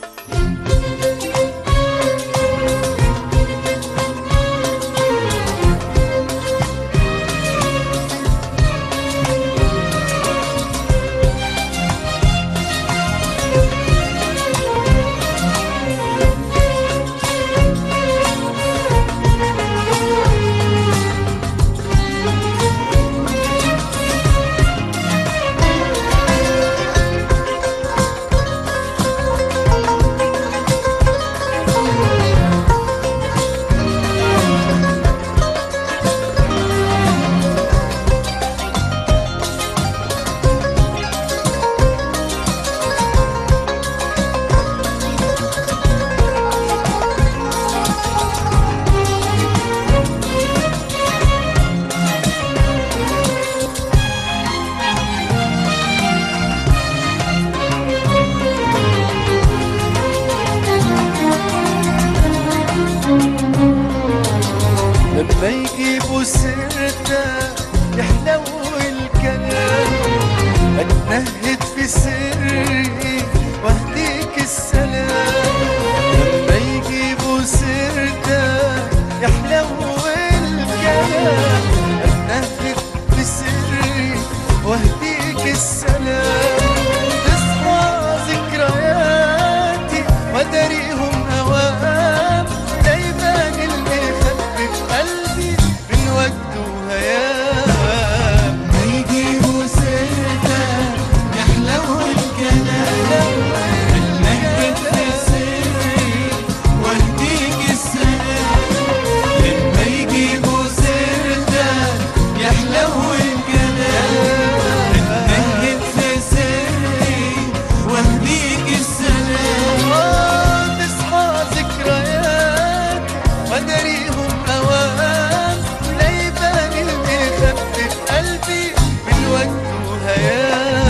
لما يجيبوا سيرتك يحلو الكلام، اتنهد في سري واهديك السلام. لما يجيبوا سيرتك يحلو الكلام، اتنهد في سري واهديك السلام. تصحى ذكرياتي وداريهم اوام، دايما المخبي في قلبي من وجد وهيام. ما يجيبوا سيرتك يحلو الكلام، اتنهد في سري واهديك السلام. لما يجيبوا سيرتك يحلو الكلام، اتنهد في سري واهديك السلام. تصحى ذكريات وداريهم اوام، لا يبان المخبي في قلبي من وجد وهيام.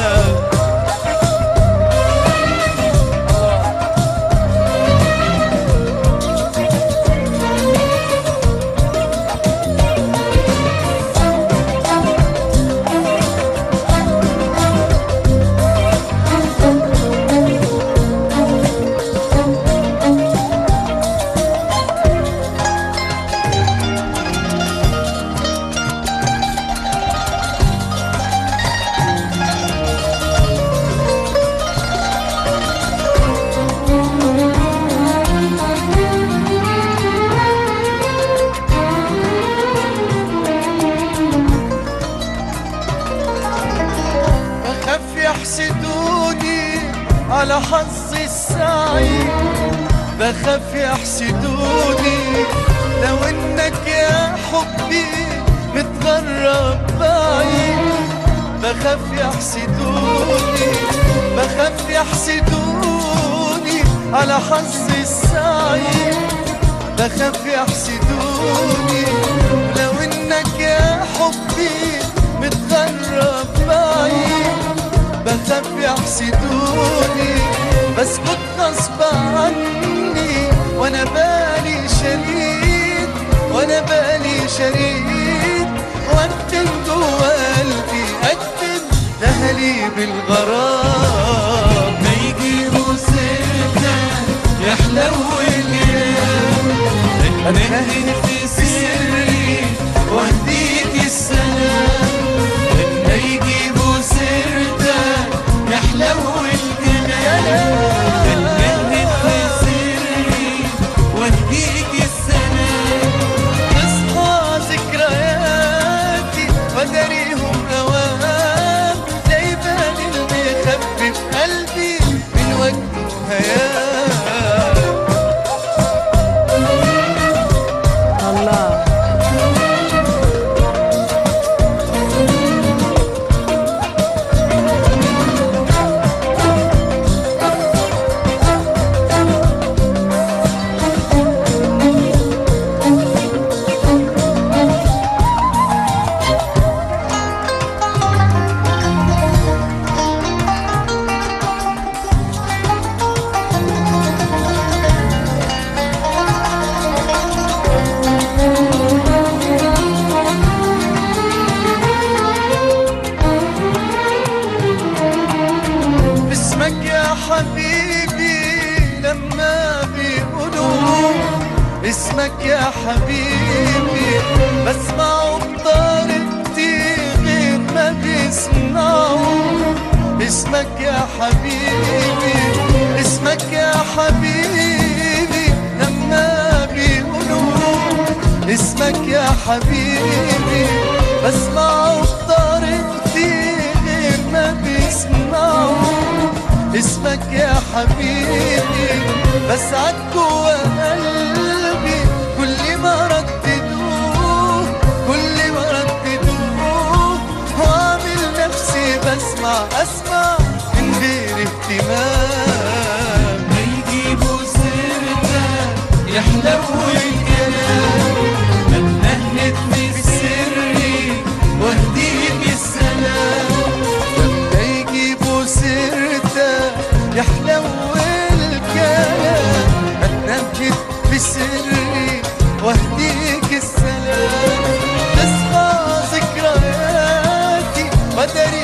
بخاف يحسدوني على حظي السعيد، بخاف يحسدوني لو انك يا حبي متغرب بعيد. بخاف يحسدوني، بخاف يحسدوني على حظي السعيد، بخاف يحسدوني لو انك يا حبي متغرب بعيد. بخاف يحسدوني بسكت غصب عني، وانا بالي شريد، وانا بالي شريد. واكتم جوا قلبي اكتم لهلي بالغرام. ما يجيبوا سيرتك يحلو الكلام، اتنهد في سري واهديك السلام. لما يجيبوا سيرتك يحلو الكلام، اتنهد في سري واهديك السلام. تصحى ذكرياتي وداريهم اوام، لا يبان المخبي في قلبي من وجد وهيام. لما بيقولوا اسمك يا حبيبي بسمعه بطريقتي غير ما بيسمعوا. اسمك يا حبيبي اسمك يا حبيبي لما بيقولوا اسمك يا حبيبي بسمعه بطريقتي غير ما بيسمعوا. اسمك يا حبيبي بسعد جوا قلبي كل ما رددوه كل ما رددوه. وعامل نفسي اسمع من غير اهتمام. ما يجيبوا سيرتك يحلو الكلام، ما تنهد في سري واهديك السلام. لما يجيبوا سيرتك يحلو الكلام، اتنهد في سري واهديك السلام. تصحى ذكرياتي وداري